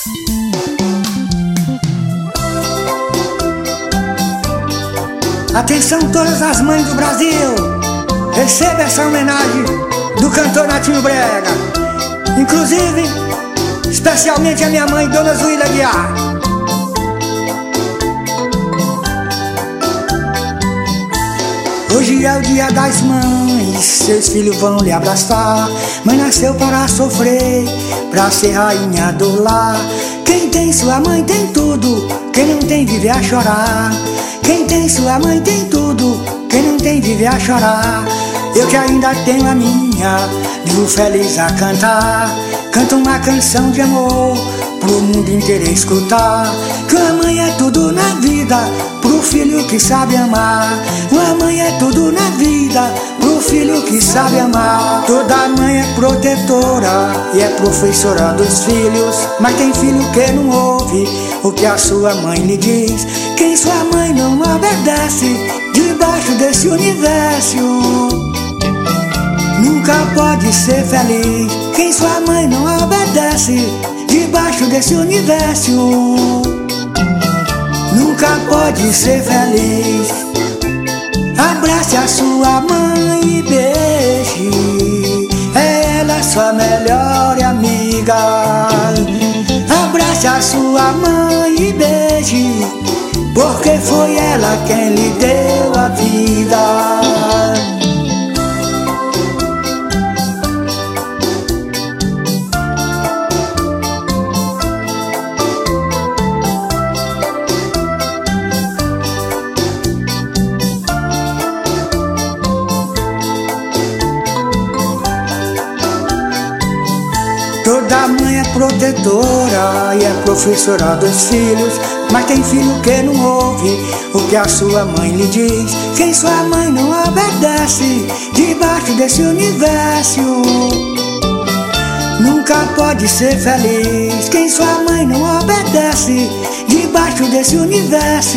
Atenção todas as mães do Brasil, receba essa homenagem do cantor Natinho Brega, inclusive, especialmente a minha mãe, Dona Zuília Guiar. Hoje é o dia das mães, seus filhos vão lhe abraçar. Mãe nasceu para sofrer, para ser rainha do lar. Quem tem sua mãe tem tudo, quem não tem vive a chorar. Quem tem sua mãe tem tudo, quem não tem vive a chorar. Eu que ainda tenho a minha, vivo feliz a cantar. Canto uma canção de amor pro mundo inteiro escutar. Que uma mãe é tudo na vida, pro filho que sabe amar. Uma mãe é tudo na vida, pro filho que sabe amar. Toda mãe é protetora e é professora dos filhos, mas tem filho que não ouve o que a sua mãe lhe diz. Quem sua mãe não obedece debaixo desse universo nunca pode ser feliz. Quem sua mãe não obedece debaixo desse universo nunca pode ser feliz. Abrace a sua mãe e beije, é ela sua melhor amiga. Abrace a sua mãe e beije, porque foi ela quem lhe deu a vida. Toda mãe é protetora e é professora dos filhos, mas tem filho que não ouve o que a sua mãe lhe diz. Quem sua mãe não obedece debaixo desse universo nunca pode ser feliz. Quem sua mãe não obedece debaixo desse universo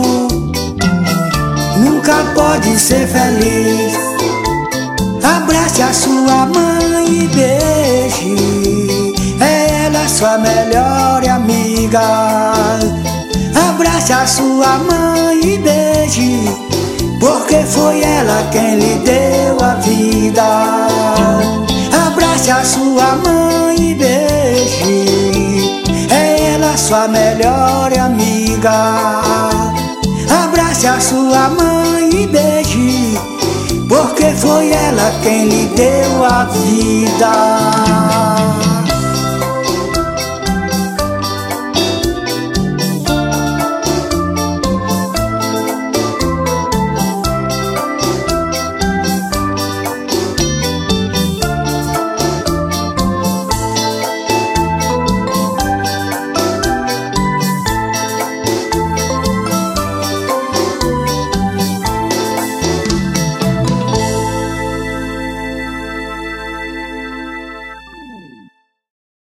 nunca pode ser feliz. Abrace a sua mãe e beije, é ela sua melhor amiga. Abrace a sua mãe e beije, porque foi ela quem lhe deu a vida. Abrace a sua mãe e beije, é ela sua melhor amiga. Abrace a sua mãe e beije, porque foi ela quem lhe deu a vida.